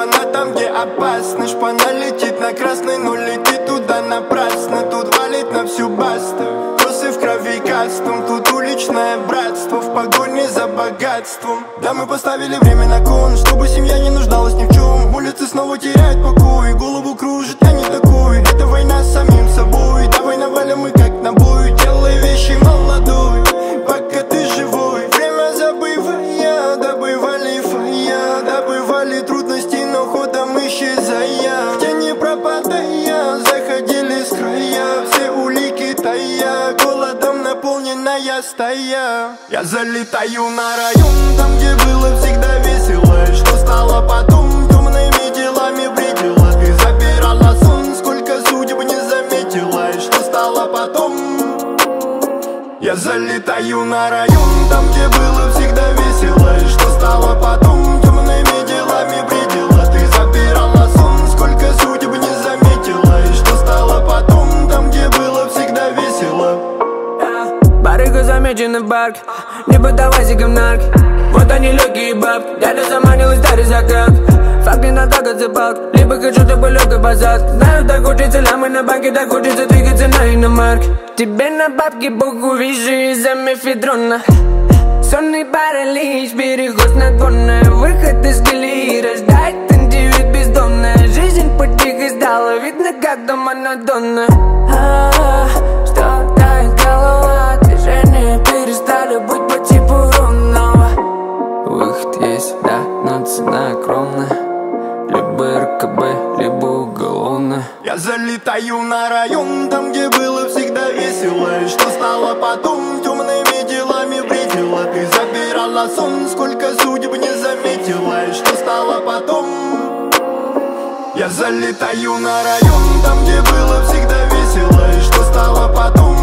Шпана там, где опасно. Шпана летит на красный, но летит туда напрасно. Тут валит на всю басту, косы в крови кастом. Тут уличное братство в погоне за богатством. Да, мы поставили время на кон, чтобы семья не нуждалась ни в чем. Улицы снова теряют покой, голову кружит, я не такой. Это война с самим собой. Давай навалим мы как на бой. Делай вещи молодой, пока ты живой. Время забывая, добывали фая. Добывали трудности, но ходом исчезая. В тени пропадая, заходили с края. Все улики тая, голодом наполненная стая. Я залетаю на район, там где было всегда весело. Что стало потом, темными делами бредила. Ты забирала сон, сколько судеб не заметила. Что стало потом? Я залетаю на район, там где было всегда весело. Что стало потом, темными делами бредила. Ты забирала сон, сколько судеб не заметила. Что стало потом, там где было всегда весело. Барыга замечена в барке, не поддавайся говнарк. Вот они легкие бабки, дядя заманил и старый закат. Факт не надо отзывал, либо хочу, чтобы легкий базар. Знаю, так хочется лямы на банке, так хочется двигаться на иномарке. Тебе на бабки богу вижу из-за мефедрона. Сонный паралич, переход снотворное. Выход из колеи, рождает индивид бездомная. Жизнь потихо сдала, видно как дома Мадонна. Что тает голова, движения перестали быть по типу ровного. Выход есть, да, но цена огромная. Либо РКБ, либо уголовная. Я залетаю на район, там где было всегда весело. Что стало потом, темными делами бредила. Ты забирала сон, сколько судеб не заметила. Что стало потом? Я залетаю на район, там где было всегда весело. Что стало потом?